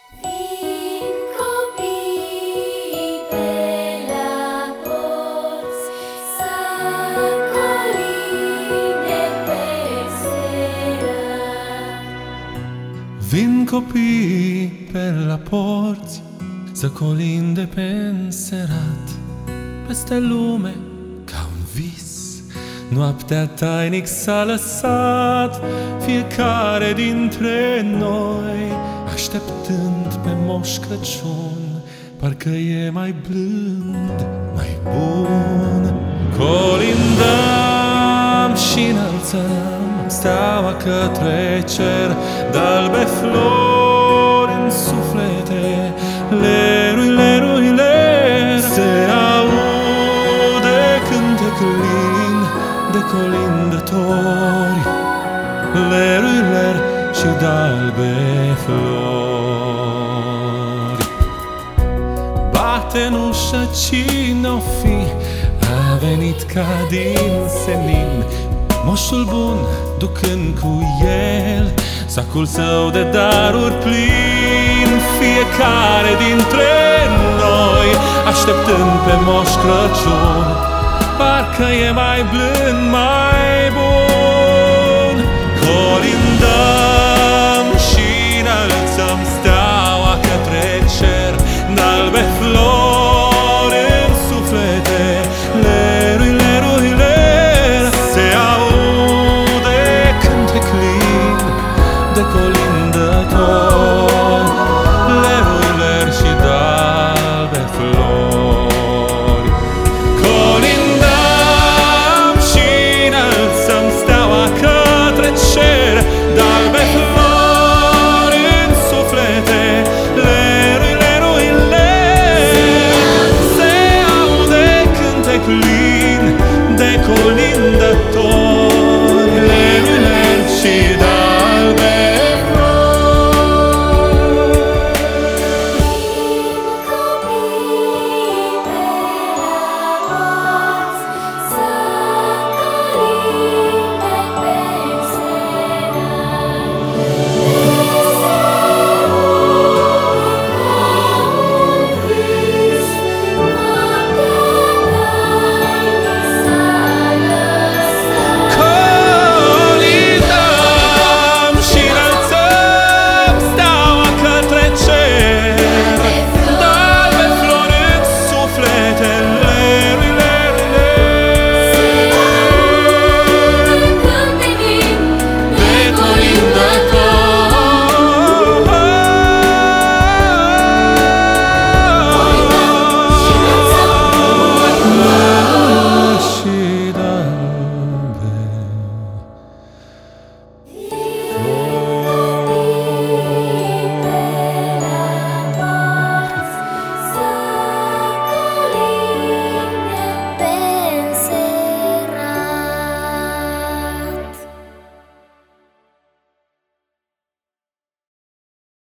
Vin copiii pe la porți, să coline pe serat. Vin copiii pe la porți, să colinde pe înserat. Peste lume, ca un vis, noaptea tainic s-a lăsat. Fiecare dintre noi, așteptând pe Moș Crăciun, parcă e mai blând, mai bun. Colindăm și înălțăm steaua către cer, de-albe flori în suflete, lerui, lerui, ler. Se aude cântec lin de colindători, lerui, ler și de-albe flori. Bate în ușă cine-o fi, a venit ca din senin, Moșul bun ducând cu el sacul său de daruri plin. Fiecare dintre noi, așteptând pe Moș Crăciun, parcă e mai blând, mai bun. Colindăm și înălțăm steaua către cer, de-albe flori în suflete, lerui, lerui, ler. Se aude cântec lin de colindători,